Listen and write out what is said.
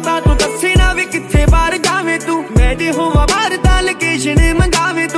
पता तू दसे ना वे किथे बाहर जावे तू मैं जे होवां बाहर तां लोकेशन मंगावे